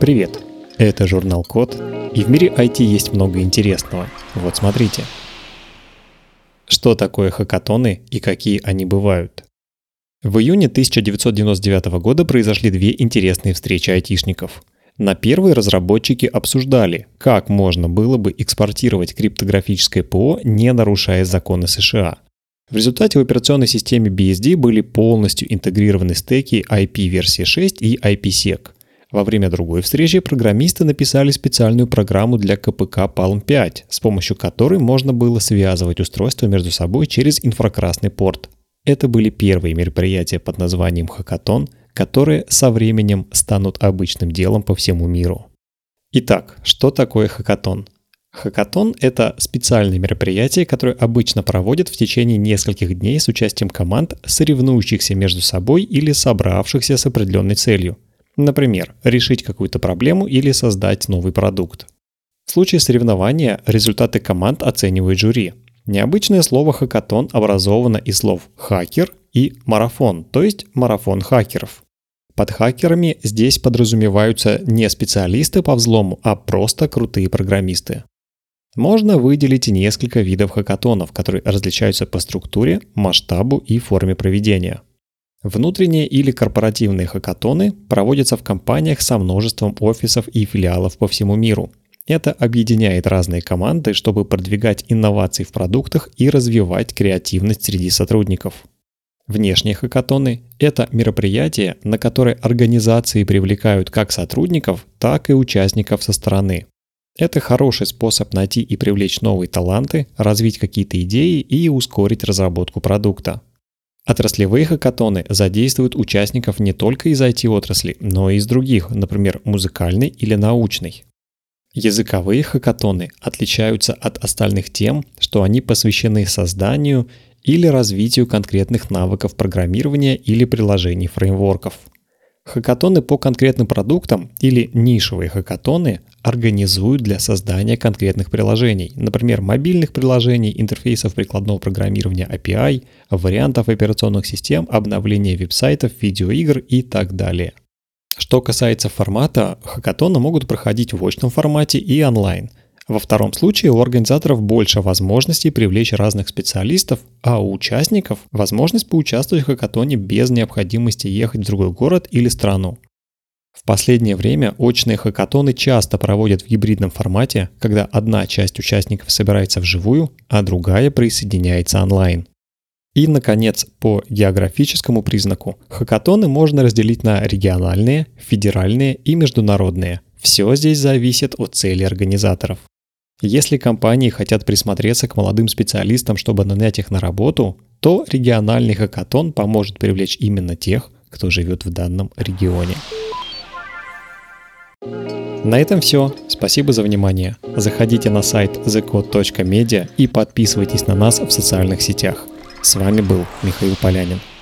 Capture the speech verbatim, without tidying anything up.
Привет! Это журнал Код, и в мире ай ти есть много интересного. Вот смотрите. Что такое хакатоны и какие они бывают? В июне тысяча девятьсот девяносто девятого года произошли две интересные встречи айтишников. На первой разработчики обсуждали, как можно было бы экспортировать криптографическое ПО, не нарушая законы США. В результате в операционной системе би эс ди были полностью интегрированы стеки ай пи версии шесть и ай пи сек. Во время другой встречи программисты написали специальную программу для ка пэ ка палм пять, с помощью которой можно было связывать устройства между собой через инфракрасный порт. Это были первые мероприятия под названием «Хакатон», которые со временем станут обычным делом по всему миру. Итак, что такое хакатон? Хакатон – это специальное мероприятие, которое обычно проводят в течение нескольких дней с участием команд, соревнующихся между собой или собравшихся с определенной целью. Например, решить какую-то проблему или создать новый продукт. В случае соревнования результаты команд оценивает жюри. Необычное слово «хакатон» образовано из слов «хакер» и «марафон», то есть марафон хакеров. Под хакерами здесь подразумеваются не специалисты по взлому, а просто крутые программисты. Можно выделить несколько видов хакатонов, которые различаются по структуре, масштабу и форме проведения. Внутренние или корпоративные хакатоны проводятся в компаниях со множеством офисов и филиалов по всему миру. Это объединяет разные команды, чтобы продвигать инновации в продуктах и развивать креативность среди сотрудников. Внешние хакатоны – это мероприятия, на которые организации привлекают как сотрудников, так и участников со стороны. Это хороший способ найти и привлечь новые таланты, развить какие-то идеи и ускорить разработку продукта. Отраслевые хакатоны задействуют участников не только из ай ти-отрасли, но и из других, например, музыкальной или научной. Языковые хакатоны отличаются от остальных тем, что они посвящены созданию или развитию конкретных навыков программирования или приложений фреймворков. Хакатоны по конкретным продуктам или нишевые хакатоны организуют для создания конкретных приложений, например, мобильных приложений, интерфейсов прикладного программирования эй пи ай, вариантов операционных систем, обновления веб-сайтов, видеоигр и так далее. Что касается формата, хакатоны могут проходить в очном формате и онлайн. Во втором случае у организаторов больше возможностей привлечь разных специалистов, а у участников возможность поучаствовать в хакатоне без необходимости ехать в другой город или страну. В последнее время очные хакатоны часто проводят в гибридном формате, когда одна часть участников собирается вживую, а другая присоединяется онлайн. И, наконец, по географическому признаку хакатоны можно разделить на региональные, федеральные и международные. Все здесь зависит от цели организаторов. Если компании хотят присмотреться к молодым специалистам, чтобы нанять их на работу, то региональный хакатон поможет привлечь именно тех, кто живет в данном регионе. На этом все. Спасибо за внимание. Заходите на сайт зе код точка медиа и подписывайтесь на нас в социальных сетях. С вами был Михаил Полянин.